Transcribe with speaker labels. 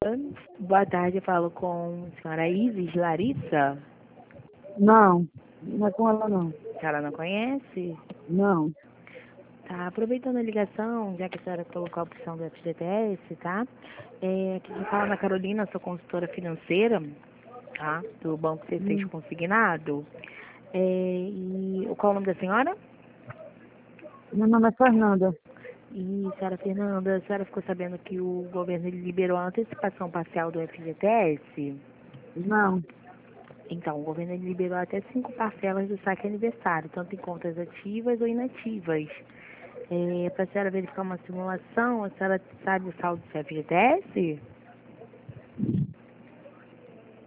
Speaker 1: Boa tarde, eu falo com a senhora Isis Larissa.
Speaker 2: Não, não é com ela não.
Speaker 1: A senhora não conhece?
Speaker 2: Não.
Speaker 1: Tá, aproveitando a ligação, já que a senhora colocou a opção do FGTS, tá? Aqui quem fala na Carolina, sou consultora financeira, tá? Do Banco C6 Consignado. Qual é o nome da senhora?
Speaker 2: Meu nome é Fernanda.
Speaker 1: E, senhora Fernanda, a senhora ficou sabendo que o governo ele liberou a antecipação parcial do FGTS?
Speaker 2: Não.
Speaker 1: Então, o governo ele liberou até 5 parcelas do saque aniversário, tanto em contas ativas ou inativas. Para a senhora verificar uma simulação, a senhora sabe o saldo do FGTS?